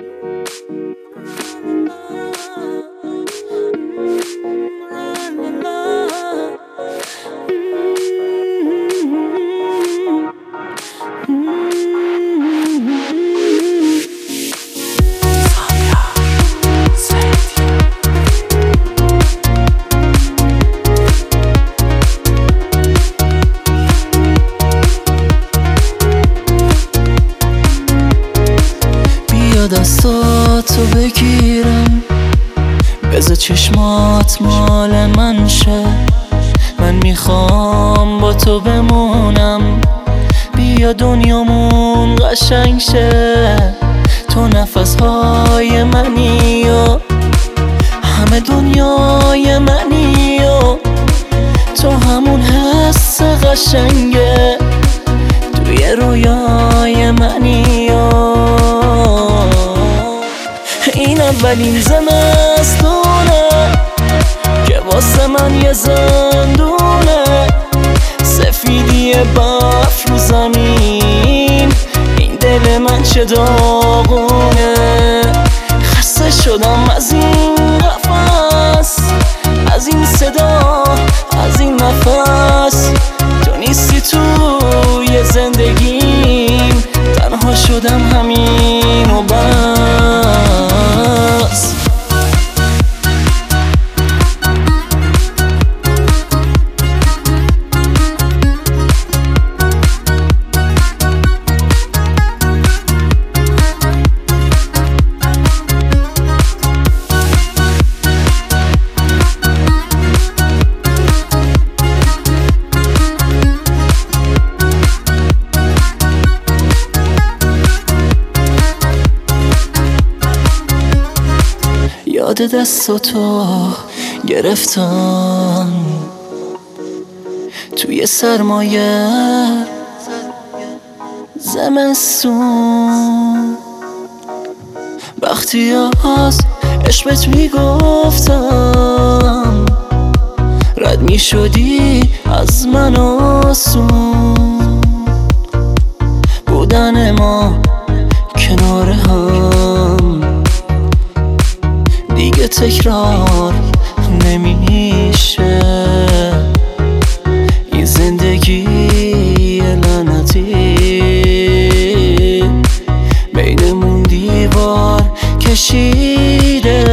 دستاتو بگیرم، بذار چشمات مال من شه. من میخوام با تو بمونم، بیا دنیامون قشنگ شه. تو نفسهای منی و همه دنیای منی و تو همون حس قشنگه توی رویای منی و این اولین زمستونه که واسه من یه زندونه. سفیدی برف رو زمین، این دل من چه داغونه. خسته شدم از این قفس، از این صدا، از این نفس. تو نیستی توی زندگیم، تنها شدم همین و بس. یاد دستاتو گرفتم توی سرمایه زمستون، وقتی از عشقت میگفتم رد میشدی از من آسون. بودن ما کنار هم دیگه تکرار نمیشه. این زندگی لعنتی بینمون دیوار کشیده.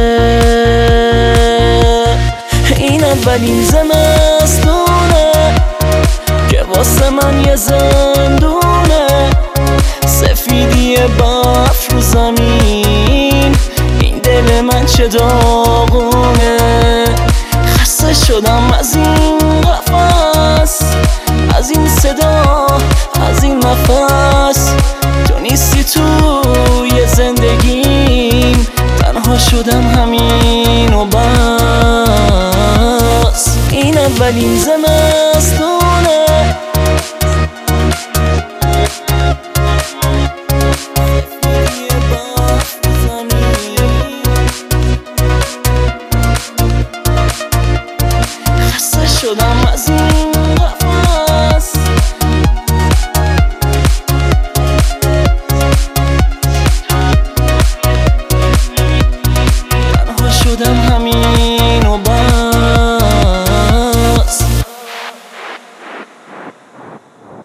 این اولین زمستونه که واسه من یه زندونه. سفیدی برف رو زمین، این دل من چه داغونه. خسته شدم از این قفس، از این صدا، از این نفس. تو نیستی توی زندگیم، تنها شدم همین و بس. این اولین